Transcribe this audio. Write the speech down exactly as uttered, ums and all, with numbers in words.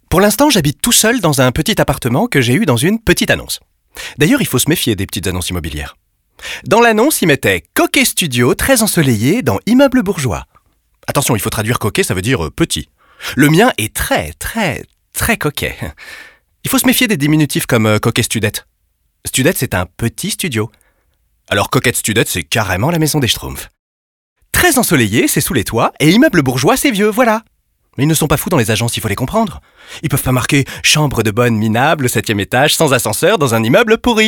Pour l'instant, j'habite tout seul dans un petit appartement que j'ai eu dans une petite annonce. D'ailleurs, il faut se méfier des petites annonces immobilières. Dans l'annonce, il mettait « Coquet Studio, très ensoleillé, dans immeuble bourgeois ». Attention, il faut traduire coquet, ça veut dire euh, petit. Le mien est très, très, très coquet. Il faut se méfier des diminutifs comme euh, Coquet Studette. Studette, c'est un petit studio. Alors Coquette Studette, c'est carrément la maison des Schtroumpfs. Très ensoleillé, c'est sous les toits, et immeuble bourgeois, c'est vieux, voilà. Mais ils ne sont pas fous dans les agences, il faut les comprendre. Ils peuvent pas marquer « chambre de bonne minable, septième étage, sans ascenseur, dans un immeuble pourri ».